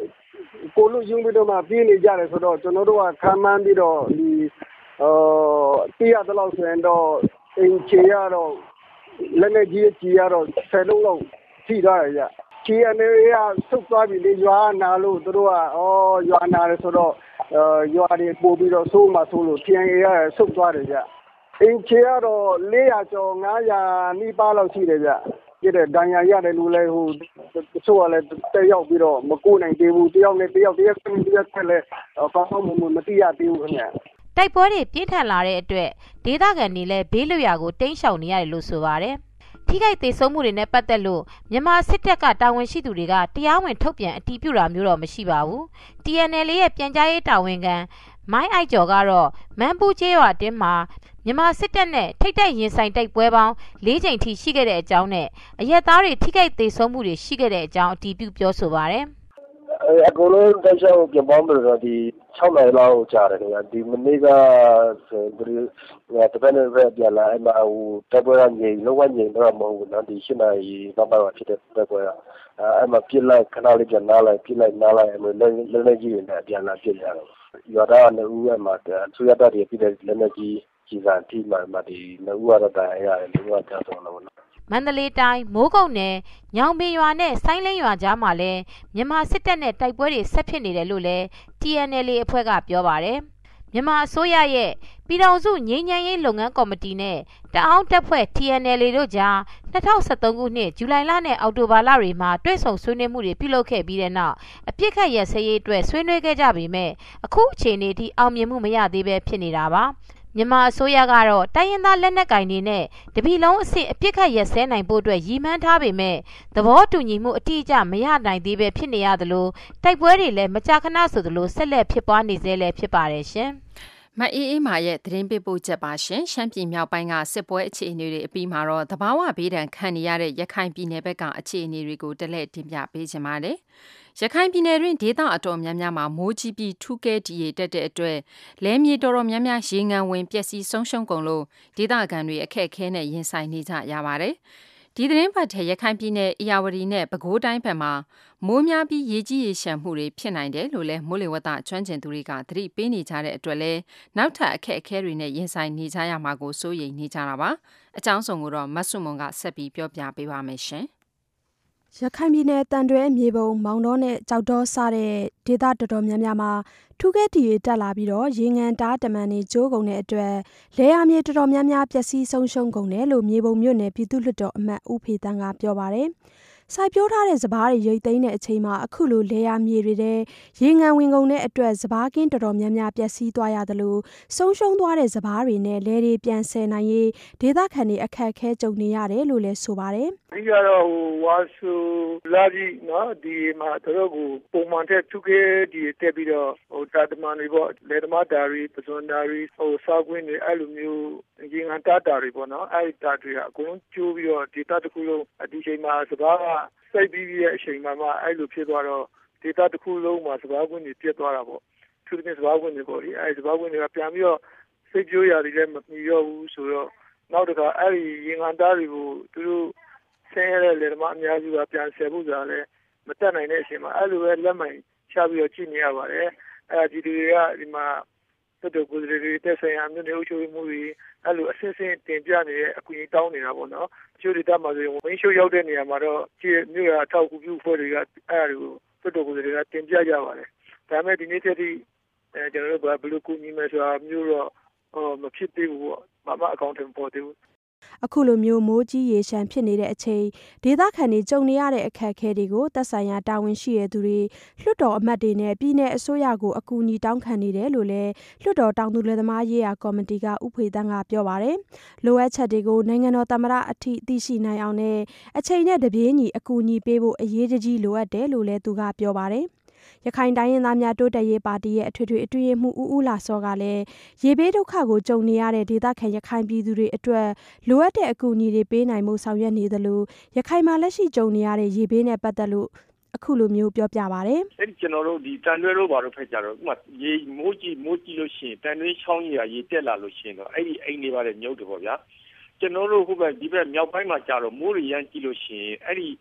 ကိုလူယုံပြီးတော့မှပြေးနေကြတယ်ဆိုတော့ကျွန်တော်တို့ကခံမှန်းပြီးတော့ဒီတိရတဲ့လောက်ဆိုရင်တော့အင်ချေရတော့လက်နဲ့ကြီးရတော့10လုံးလောက်ထိသွားတယ်ဗျချီအနေရဆုတ်သွားပြီလေရွာနာလို့သူတို့ကရွာနာတယ်ဆိုတော့ရွာတွေပို့ပြီးတော့ဆိုးမှဆိုးလို့ TNA ရဆုတ်သွားတယ်ဗျအင်ချေရတော့400ကျော်500နီးပါးလောက်ရှိတယ်ဗျပြတဲ့ဒဏ်ရာရတယ်လို့လဲဟိုတချို့ကလည်းတက်ရောက်ပြီးတော့မကူနိုင်သေးဘူးတယောက်နဲ့တယောက်ဆက်လဲကောင်းမှမသိရသေးဘူးခင်ဗျတိုက်ပွဲတွေပြင်းထန်လာတဲ့အတွက်ဒေသခံတွေလည်းဘေးလွတ်ရာကိုတိမ်းရှောင်နေရတယ်လို့ဆိုပါတယ်ထိခိုက်သေဆုံးမှုတွေနဲ့ပတ်သက်လို့မြန်မာစစ်တပ်ကတာဝန်ရှိသူတွေကတရားဝင်ထုတ်ပြန်အတည်ပြုတာမျိုးတော့မရှိပါဘူး TNL ရဲ့ပြန်ကြားရေးတာဝန်ခံမိုင်းအိုက်ကျော်ကတော့မန်းပူးကျေးရွာတင်းမှာမြန်မာစစ်တပ်နဲ့ထိတ်တိုက်ရင်ဆိုင်တိုက်ပွဲပေါင်း၄ချိန်ထိရှိခဲ့တဲ့အကြောင်းနဲ့အရက်သားတွေထိခိုက်သေဆုံးမှုတွေရှိခဲ့တဲ့အကြောင်းအတည်ပြုပြောဆိုပါတယ်အကုန်လုံးတိုက်ချက်ကိုပြန်ပေါင်းပြီးတော့ဒီ6နိုင်လောက်ကြာတယ်ခင်ဗျာဒီမနေ့ကဆိုတပည့်နဲ့ပြန်လာအဲ့မှာဟိုတက်ပွဲကငြိမ်လုံးဝငြိမ်တော့မဟုတ်ဘူးနော်ဒီ7နိုင်နောက်ပိုင်းမှာဖြစ်တဲ့တက်ပွဲကအဲ့မှာပြစ်လိုက်ခဏလေးပြန်နားလိုက်ပြစ်လိုက်နားလိုက်အဲ့လိုလက်ကြီးတွေနဲ့ပြန်လာပြစ်ကြတော့ရွာသားက2ဦးအဲ့မှာသူရတာတွေပြစ်တဲ့လက်နဲ့ကြီးစားတိမှဒီ2ဦးကတော့တိုင်ရတယ်2ဦးကကြောက်တော့လို့မန္တလေးတိုင်းမိုးကုတ်နယ်ညောင်ပင်ရွာနဲ့ဆိုင်းလင်းရွာကြားမှာလည်းမြန်မာစစ်တပ်နဲ့တိုက်ပွဲတွေဆက်ဖြစ်နေတယ်လို့လည်း TNL အဖွဲ့ကပြောပါတယ်မြန်မာအစိုးရရဲ့ပြည်ထောင်စုငြိမ်းချမ်းရေးလုပ်ငန်းကော်မတီနဲ့တအောင်းတပ်ဖွဲ့ TNL တို့ကြား2013ခုနှစ်ဇူလိုင်လနဲ့အောက်တိုဘာလတွေမှာတွဲဆုံဆွေးနွေးမှုတွေပြုလုပ်ခဲ့ပြီးတဲ့နောက်အပြစ်ခတ်ရစရေးအတွက်ဆွေးနွေးခဲ့ကြပေမဲ့အခုအချိန်အထိအောင်မြင်မှုမရသေးပဲဖြစ်နေတာပါမြန်မာအစိုးရကတော့တိုင်းရင်းသားလက်နက်ကင်တွေနဲ့တပီလုံးအဆင့်အပြစ်ခတ်ရက်စဲနိုင်ဖို့အတွက်ရည်မှန်းထားပေမဲ့သဘောတူညီမှုအတိအကျမရနိုင်သေးပဲဖြစ်နေရသလိုတိုက်ပွဲတွေလည်းမကြာခဏဆိုသလိုဆက်လက်ဖြစ်ပွားနေသေးလည်းဖြစ်ပါတယ်ရှင်မအေးမာရဲ့သတင်းပေးပို့ချက်ပါရှင်ရှမ်းပြည်မြောက်ပိုင်းကစစ်ပွဲအခြေအနေတွေအပြီးမှာတော့သဘာဝဘေးဒဏ်ခံနေရတဲ့ရခိုင်ပြည်နယ်ဘက်ကအခြေအနေတွေကိုတလဲတင်ပြပေးချင်ပါတယ်ရခိုင်ပြည်နယ်တွင်ဒေသအတော်များများမှာမိုးကြီးပြီးထူးကဲဒီရတက်တဲ့အတွက်လဲမြေတော်တော်များများရေငန်ဝင်ပျက်စီးဆုံးရှုံးကုန်လို့ဒေသခံတွေအခက်အခဲနဲ့ရင်ဆိုင်နေကြရပါတယ်ဒီသတင်းပတ်ထဲရခိုင်ပြည်နယ်အေရဝတီနဲ့ပဲခူးတိုင်းဘက်မှာမိုးများပြီးရေကြီးရေရှမ်းမှုတွေဖြစ်နိုင်တယ်လို့လဲမိုးလေဝသကျွမ်းကျင်သူတွေကသတိပေးနေကြတဲ့အတွက်လဲနောက်ထပ်အခက်အခဲတွေနဲ့ရင်ဆိုင်နေကြရမှာကိုစိုးရိမ်နေကြတာပါအကြောင်းစုံကိုတော့မဆုမွန်ကဆက်ပြီးပြောပြပေးပါမယ်ရှင်ရခိုင်ပြည်နယ်တန်တွဲမြေပုံမောင်တော်နဲ့ကြောက်တော်စတဲ့ဒေသတော်တော်များများမှာထူးကဲတီရတက်လာပြီးတော့ရေငန်တားတမန်တွေကျိုးကုန်တဲ့အတွက်လဲရမြေတော်တော်များများပျက်စီးဆုံးရှုံးကုန်တယ်လို့မြေပုံမြို့နယ်ပြည်သူ့လွှတ်တော်အမတ်ဦးဖေတန်းကပြောပါတယ်စိုက်ပျိုးထားတဲ့စပားတွေရိတ်သိမ်းတဲ့အချိန်မှာအခုလိုလဲရမြေတွေတဲ့ရေငန်ဝင်ကုန်တဲ့အတွက်စပားကင်းတော်တော်များများပျက်စီးသွားရသလိုဆုံးရှုံးသွားတဲ့စပားတွေနဲ့လဲတွေပြန်ဆယ်နိုင်ရေးဒေသခံတွေအခက်အခဲကြုံနေရတယ်လို့လည်းဆိုပါတယ်ဒီကတော့ဝါဆူလာကြီးနော်ဒီမှာတို့ကိုပုံမှန်တဲ့သူကဒီတက်ပြီးတော့တာတမန်တွေပေါ့လေသမားဓာရီပစွန်ဓာရီစားကွင်းတွေအဲ့လိုမျိုးရင်ဟန်တာဓာရီပေါ့နော်အဲ့တာတွေကအကုန်လုံးကျိုးပြီးတော့ဒေတာတစ်ခုလုံးဒီချိန်မှာစကားကစိတ်ပြီးရဲ့အချိန်မှာအဲ့လိုဖြစ်သွားတော့ဒေတာတစ်ခုလုံးမှာစကားကွင်းတွေပြတ်သွားတာပေါ့သူတို့စကားကွင်းတွေပေါ့ဒီအဲ့စကားကွင်းတွေကပြန်ပြီးတော့စိတ်ကြိုးရာတွေလည်းမမီတော့ဘူးဆိုတော့နောက်တစ်ခါအဲ့ဒီရင်ဟန်တာတွေကိုသူတို့ဆင်းရဲတဲ့လေသမားအများစုကပြန်ဆယ်ဖို့ဆိုတာလည်းမတက်နိုင်တဲ့အချိန်မှာအဲ့လိုပဲလက်မှန်ချပြီးတော့ကြည့်နေရပါတယ်အဲဒီတွေကဒီမှာတော်တော်ကိုယ်တွေတက်ဆိုင်ရာမျိုးတွေအချို့မှုတွေအဲ့လိုအစစ်စစ်တင်ပြနေတဲ့အကူအညီတောင်းနေတာပေါ့နော်အချို့ဒေသမှာဆိုရင်ဝင်းရှိုးရောက်တဲ့နေရာမှာတော့ကြည့်မြို့ရအထောက်အကူပြုဖွဲ့တွေကအဲ့ဒါကိုတော်တော်ကိုယ်တွေကတင်ပြကြပါတယ်ဒါပေမဲ့ဒီနေ့တည်းကျွန်တော်တို့ဘယ်လိုကူညီမယ်ဆိုတာမျိုးတော့မဖြစ်သေးဘူးပေါ့ဘာမှအကောင့်ထဲမပေါ်သေးဘူးအခုလိုမျိုးမိုးကြီးရေရှမ်းဖြစ်နေတဲ့အချိန်ဒေသခံတွေကြုံနေရတဲ့အခက်အခဲတွေကိုသက်ဆိုင်ရာတာဝန်ရှိတဲ့သူတွေလွှတ်တော်အမတ်တွေနဲ့ပြည်내အစိုးရကိုအကူအညီတောင်းခံနေတယ်လို့လည်းလွှတ်တော်တောင်သူလယ်သမားရေးရာကော်မတီကဥဖေသန်းကပြောပါတယ်လိုအပ်ချက်တွေကိုနိုင်ငံတော်သမ္မတအထိသိရှိနိုင်အောင်နဲ့အချိန်နဲ့တပြေးညီအကူအညီပေးဖို့အရေးကြီးလိုအပ်တယ်လို့လည်းသူကပြောပါတယ်ရခိုင်တိုင်းရင်းသားများတိုးတက်ရေးပါတီရဲ့အထွေထွေအတွင်းရေးမှူးဦးလာစောကလည်းရေဘေးဒုက္ခကိုကြုံနေရတဲ့ဒေသခံရခိုင်ပြည်သူတွေအတွက်လိုအပ်တဲ့အကူအညီတွေပေးနိုင်မှုဆောင်ရွက်နေသလိုရခိုင်မှာလက်ရှိကြုံနေရတဲ့ရေဘေးနဲ့ပတ်သက်လို့အခုလိုမျိုးပြောပြပါတယ်။အဲ့ဒီကျွန်တော်တို့ဒီတန်တွဲတို့ဘာလို့ဖက်ကြတော့ဥပမာရေမိုးကြီးလို့ရှိရင်တန်တွဲချောင်းကြီးရေတက်လာလို့ရှိရင်တော့အဲ့ဒီအိမ်တွေပါလေမြုပ်တယ်ပေါ့ဗျာ။ကျွန်တော်တို့ဟိုဘက်ဒီဘက်မြောက်ပိုင်းမှာကြာတော့မိုးရရမ်းကြီးလို့ရှိရင်အဲ့ဒီ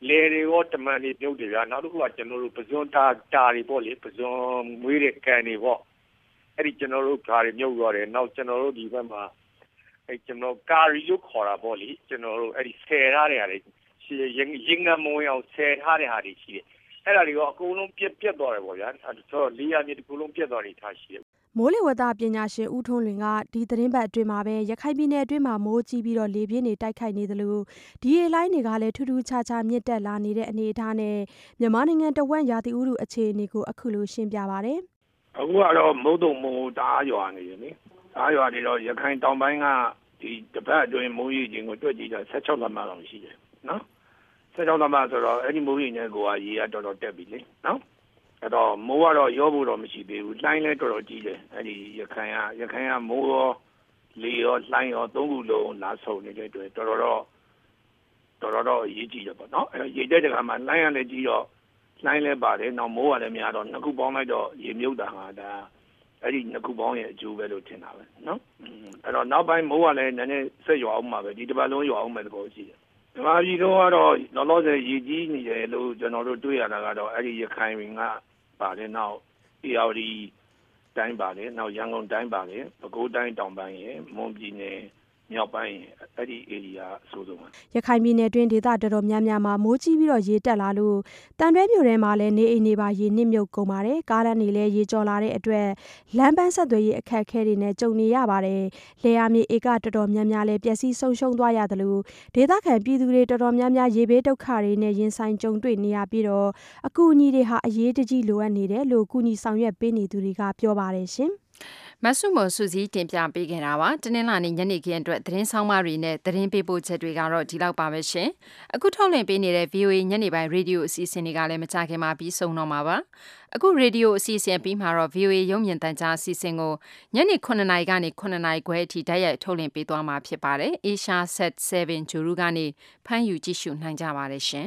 လေတွေကိုတမန်နေပြုတ်တယ်ဗျာနောက်တစ်ခုကကျွန်တော်တို့ပဇွန်တာတွေပေါ့လေပဇွန်မွေးတဲ့ကန်တွေပေါ့အဲ့ဒီကျွန်တော်တို့ဓာတ်တွေမြုပ်သွားတယ်နောက်ကျွန်တော်တို့ဒီဘက်မှာအဲ့ကျွန်တော်ကာရီလို့ခေါ်တာပေါ့လေကျွန်တော်တို့အဲ့ဒီဆယ်ထားတဲ့ဟာတွေရင်ငမုံအောင်ဆယ်ထားတဲ့ဟာတွေရှိတယ်အဲ့ဒါတွေကအကုန်လုံးပြက်သွားတယ်ပေါ့ဗျာအဲ့တော့လေးရမြေတစ်ခုလုံးပြက်သွားနေထားရှိတယ်မိုးလေဝသပညာရှင်ဦးထွန်းလွင်ကဒီသတင်းပတ်အတွင်းမှာပဲရခိုင်ပြည်နယ်အတွင်းမှာမိုးကြီးပြီးတော့လေပြင်းတွေတိုက်ခိုက်နေသလိုဒီရေလိုင်းတွေကလည်းထူးထူးခြားခြားမြင့်တက်လာနေတဲ့အနေအထားနဲ့မြန်မာနိုင်ငံတဝက်ရာသီဥတုအခြေအနေကိုအခုလိုရှင်းပြပါဗျ။အခုကတော့မုတ်တုံမိုးတအားရွာနေတယ်လေ။အားရွာနေတော့ရခိုင်တောင်ပိုင်းကဒီတစ်ပတ်အတွင်းမိုးရေချိန်ကိုတွက်ကြည့်တာ16 လက်မလောက်ရှိတယ်နော်။16 လက်မဆိုတော့အဲ့ဒီမိုးရေနဲ့ကိုကရေကတော်တော်တက်ပြီလေနော်။အဲ့တော့မိုးကတော့ရောဖို့တော့မရှိသေးဘူးလှိုင်းလည်းတော်တော်ကြီးတယ်အဲ့ဒီရခိုင်ကမိုးရောလေရောလှိုင်းရောသုံးခုလုံးလာဆုံနေတဲ့အတွက်တော်တော်အရေးကြီးတယ်ပေါ့နော်အဲ့တော့ရေတက်တဲ့ခါမှာလှိုင်းရလည်းကြီးတော့လှိုင်းလည်းပါတယ်နောက်မိုးကလည်းများတော့နှစ်ခုပေါင်းလိုက်တော့ရေမြုပ်တာဟာဒါအဲ့ဒီနှစ်ခုပေါင်းရဲ့အကျိုးပဲလို့ထင်တာပဲနော်အဲ့တော့နောက်ပိုင်းမိုးကလည်းနည်းနည်းဆက်ရွာအောင်မှာပဲဒီတစ်ပတ်လုံးရွာအောင်မဲ့သဘောရှိတယ်မြန်မာပြည်တော့ကတော့လောလောဆယ်ရေကြီးနေတယ်လို့ကျွန်တော်တို့တွေ့ရတာကတော့အဲ့ဒီရခိုင်ကပါတယ်နောက်ARDတိုင်းပါတယ်နောက်ရန်ကုန်တိုင်းပါတယ်ပဲခူးတိုင်းတောင်ပိုင်းရယ်မွန်ပြည်နယ်မြောက်ပိုင်းအဲ့ဒီ area အဆိုးဆုံးပါရခိုင်ပြည်နယ်တွင်းဒေသတော်တော်များများမှာမိုးကြီးပြီးတော့ရေတက်လာလို့တန်တွဲမြို့ထဲမှာလည်းနေအိမ်တွေပါရေနစ်မြုပ်ကုန်ပါတယ်ကားလမ်းတွေလည်းရေကျော်လာတဲ့အတွက်လမ်းပန်းဆက်သွယ်ရေးအခက်အခဲတွေနဲ့ကြုံနေရပါတယ်လယ်ယာမြေဧကတော်တော်များများလည်းပျက်စီးဆုံးရှုံးသွားရတယ်လို့ဒေသခံပြည်သူတွေတော်တော်များများရေဘေးဒုက္ခတွေနဲ့ရင်ဆိုင်ကြုံတွေ့နေရပြီးတော့အကူအညီတွေဟာအရေးတကြီးလိုအပ်နေတယ်လို့ကုညီဆောင်ရွက်ပေးနေသူတွေကပြောပါတယ်ရှင်မဆုမစုစည်းတင်ပြပေးခဲ့တာပါတနင်္လာနေ့ညနေခင်းအတွက်သတင်းဆောင်မတွေနဲ့သတင်းပေးပို့ချက်တွေကတော့ဒီလောက်ပါပဲရှင်အခုထုတ်လွှင့်ပေးနေတဲ့ VOA ညနေပိုင်းရေဒီယိုအစီအစဉ်တွေကလည်းမကြခင်မှာပြီးဆုံးတော့မှာပါအခုရေဒီယိုအစီအစဉ်ပြီးမှာတော့ VOA ရုံမြင့်တန်ကြားအစီအစဉ်ကိုညနေ9:00နာရီကနေ9:00နာရီခွဲအထိတိုက်ရိုက်ထုတ်လွှင့်ပေးသွားမှာဖြစ်ပါတယ် Asia Set 7 ဂျူရူကနေဖမ်းယူကြည့်ရှုနိုင်ကြပါတယ်ရှင်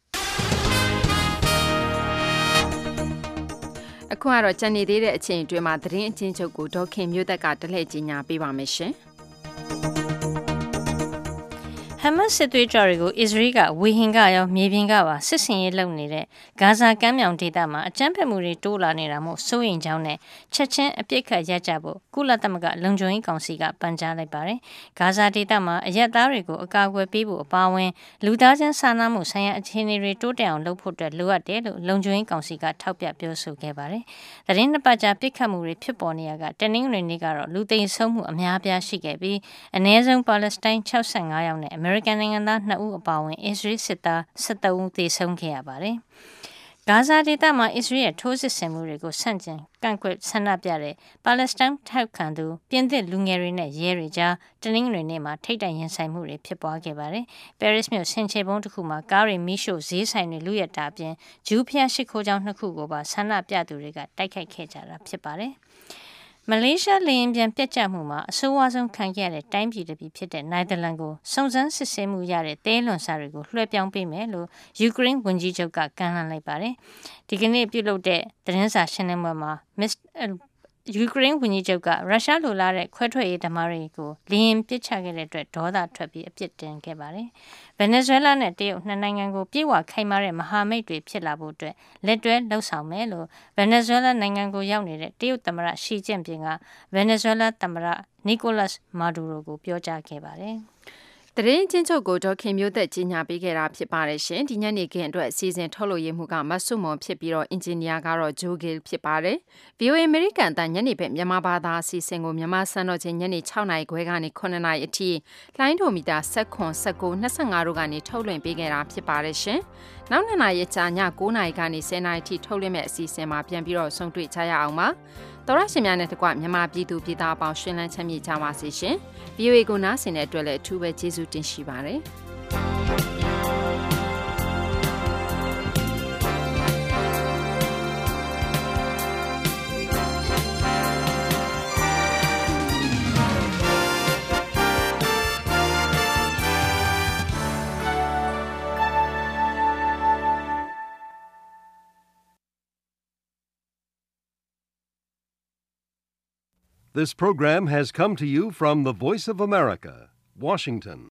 အခုကတော့ကြံနေသေးတဲ့အချိန်အတွင်းမှာသတင်းအချင်းချုပ်ကိုဒေါခင်မျိုးသက်ကတလှည့်ကြီးညာပေးပါမယ်ရှင်။ Hamas စစ်သွေးကြွတွေကိုအစ္စရေးကဝေဟင်ကရောမြေပြင်ကပါစစ်ဆင်ရေးလုပ်နေတဲ့ဂါဇာကမ်းမြောင်ဒေသမှာအကြမ်းဖက်မှုတွေတိုးလာနေတာမို့စိုးရိမ်ကြောင်းနဲ့ချက်ချင်းအပြစ်ခတ်ရပ်ကြဖို့ကုလသမဂ္ဂလုံခြုံရေးကောင်စီကပန်ကြားလိုက်ပါတယ်။ဂါဇာဒေသမှာအရက်သားတွေကိုအကာအကွယ်ပေးဖို့အပါအဝင်လူသားချင်းစာနာမှုဆိုင်ရာအခြေအနေတွေတိုးတက်အောင်လုပ်ဖို့အတွက်လိုအပ်တယ်လို့လုံခြုံရေးကောင်စီကထောက်ပြပြောဆိုခဲ့ပါတယ်။သတင်းနှစ်ပတ်ကြာပြစ်ခတ်မှုတွေဖြစ်ပေါ်နေရကတနင်္ဂနွေနေ့ကတော့လူသိမ်းဆုံးမှုအများအပြားရှိခဲ့ပြီးအနည်းဆုံးပါလက်စတိုင်း65ယောက်နဲ့အမေရိကန်နိုင်ငံသား2ဦးအပါအဝင်အစ္စရေးစစ်သား73ဦးသေဆုံးခဲ့ရပါတယ်။ဂါဇာဒေသမှာအစ္စရေးရဲ့ထိုးစစ်ဆင်မှုတွေကိုဆန့်ကျင်ကန့်ကွက်ဆန္ဒပြတဲ့ပါလက်စတိုင်းထောက်ခံသူပြင်သစ်လူငယ်တွေနဲ့ရဲတွေကြားတနင်္ဂနွေနေ့မှာထိပ်တိုက်ရင်ဆိုင်မှုတွေဖြစ်ပွားခဲ့ပါတယ်။ ပဲရစ်မြို့ဆင်ခြေပုံးတစ်ခုမှာကားတွေမီးရှို့ဈေးဆိုင်တွေလူရက်တာအပြင်ဂျူးဖျားရှိခိုးကြောင်း2ခုကိုပါဆန္ဒပြသူတွေကတိုက်ခိုက်ခဲ့ကြတာဖြစ်ပါတယ်။မလေးရှားလေယာဉ်ပြန်ပြတ်ကျမှုမှာအဆိုးဝါးဆုံးခံခဲ့ရတဲ့တိုင်းပြည်တစ်ပြည်ဖြစ်တဲ့နယ်သာလန်ကိုစုံစမ်းစစ်ဆေးမှုရတဲ့တဲလွန်စာတွေကိုလွှဲပြောင်းပေးမယ်လို့ယူကရိန်းဝန်ကြီးချုပ်ကကမ်းလှမ်းလိုက်ပါတယ်။ဒီကနေ့ပြုလုပ်တဲ့သတင်းစာရှင်းလင်းပွဲမှာယူကရိန်းဝန်ကြီးချုပ်ကရုရှားလိုလားတဲ့ခွဲထွက်ရေးသမားတွေကိုလေယာဉ်ပစ်ချခဲ့တဲ့အတွက်ဒေါသထွက်ပြီးအပြစ်တင်ခဲ့ပါတယ်။ဗင်နီဇွဲလားနဲ့တရုတ်နှစ်နိုင်ငံကိုပြေဝခိုင်မာတဲ့မဟာမိတ်တွေဖြစ်လာဖို့အတွက်လက်တွဲလှုပ်ဆောင်မယ်လို့ဗင်နီဇွဲလားနိုင်ငံကိုရောက်နေတဲ့တရုတ်သမ္မတရှီကျင့်ပင်ကဗင်နီဇွဲလားသမ္မတနီကိုလတ်မာဒူရိုကိုပြောကြားခဲ့ပါတယ်။သတင်းချင်းချုပ်ကိုဒေါခင်မျိုးသက်ကြီးညာပေးခဲ့တာဖြစ်ပါတယ်ရှင်ဒီညနေခင်းအတွက်အစီအစဉ်ထုတ်လို့ရမှုကမဆုမွန်ဖြစ်ပြီးတော့အင်ဂျင်နီယာကတော့ဂျိုဂီဖြစ်ပါတယ် VOA American တန်ညနေဘက်မြန်မာဘာသာအစီအစဉ်ကိုမြန်မာစံတော်ချိန်ညနေ6:00နာရီခွဲကနေ9:00နာရီအထိလိုင်းဒိုမီတာ19 19 25တို့ကနေထုတ်လွှင့်ပေးခဲ့တာဖြစ်ပါတယ်ရှင်နောက်2နာရီကြာည9:00နာရီကနေ10:00နာရီထိထုတ်လွှင့်မဲ့အစီအစဉ်မှာပြန်ပြီးတော့ဆုံတွေ့ကြရအောင်ပါတော်ရရှင်များနဲ့တကွမြန်မာပြည်သူပြည်သားအပေါင်းရှင်လန်းချမ်းမြေ့ကြပါစေရှင် VOA ကိုနားဆင်တဲ့အတွက်လည်းအထူးပဲကျေးဇူးတင်ရှိပါတယ် This program has come to you from the Voice of America, Washington.